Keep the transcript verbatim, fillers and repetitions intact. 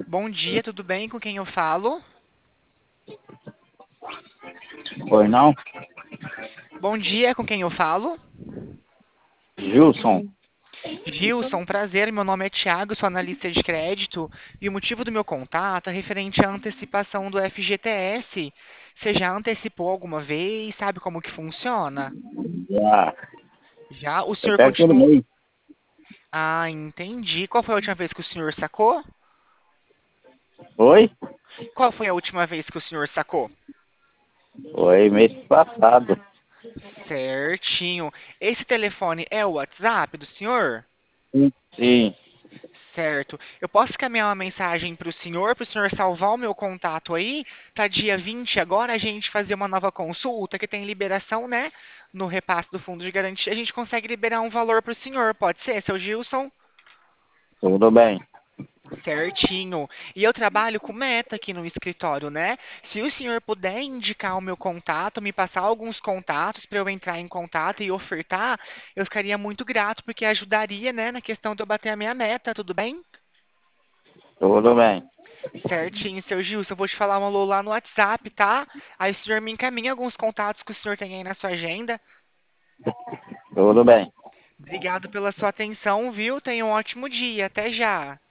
Bom dia, tudo bem? Com quem eu falo? Oi, não? Bom dia, com quem eu falo? Gilson, Gilson, prazer, meu nome é Thiago, sou analista de crédito e o motivo do meu contato é referente à antecipação do F G T S. Você já antecipou alguma vez? Sabe como que funciona? já. Já? O É senhor perto do continua. mês. Ah, entendi. Qual foi a última vez que o senhor sacou? Oi? Qual foi a última vez que o senhor sacou? Oi, mês passado. Certinho. Esse telefone é o WhatsApp do senhor? Sim. Sim. Certo. Eu posso caminhar uma mensagem para o senhor, para o senhor salvar o meu contato aí, para dia vinte agora a gente fazer uma nova consulta que tem liberação, né? No repasse do fundo de garantia, a gente consegue liberar um valor para o senhor. Pode ser, seu Gilson? Tudo bem. Certinho. E eu trabalho com meta aqui no escritório, né? Se o senhor puder indicar o meu contato, me passar alguns contatos para eu entrar em contato e ofertar, eu ficaria muito grato, porque ajudaria, né, na questão de eu bater a minha meta, tudo bem? Tudo bem. Certinho, seu Gilson. Eu vou te falar um alô lá no WhatsApp, tá? Aí o senhor me encaminha alguns contatos que o senhor tem aí na sua agenda. Tudo bem. Obrigado pela sua atenção, viu? Tenha um ótimo dia. Até já.